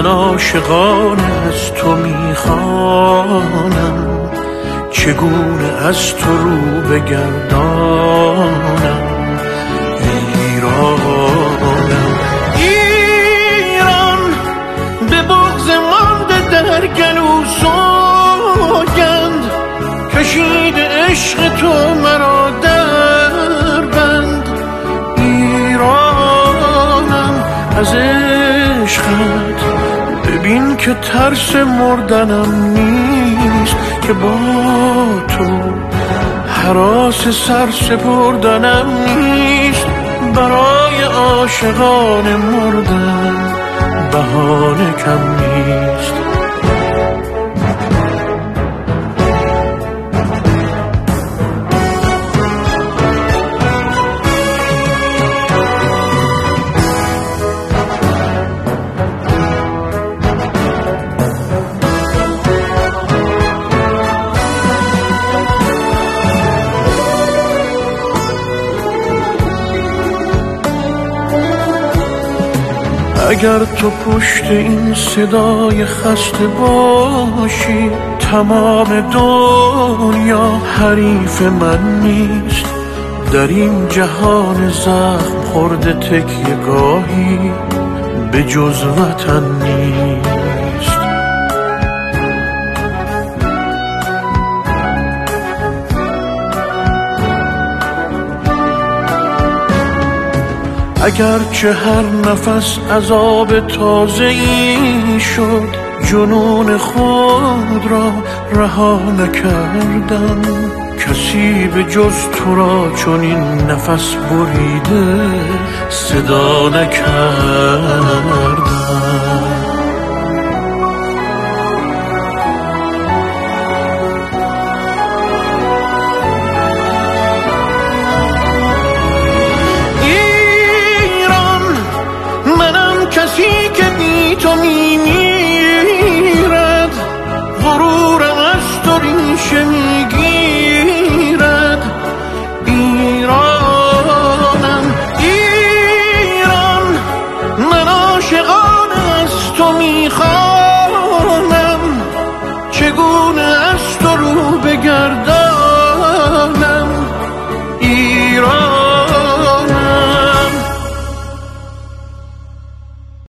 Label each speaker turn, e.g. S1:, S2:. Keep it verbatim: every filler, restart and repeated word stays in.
S1: من عاشقانه از تو میخوانم، چگونه از تو رو بگردانم. ایرانم ایران، به بغض مانده در گلو سوگند، کشید عشق تو مرا در بند. ایرانم از عشقت ببین که ترس مردنم نیست، که با تو هراس سر سپردنم نیست. برای عاشقان مردن بهانه کم نیست. اگر تو پشت این صدای خسته باشی، تمام دنیا حریف من نیست. در این جهان زخم خورده تکیه گاهی به جز وطن نیست. اگرچه هر نفس عذاب تازه‌ای شد، جنون خود را رها نکردم. کسی به جز تو را چون این نفس بریده صدا نکردم.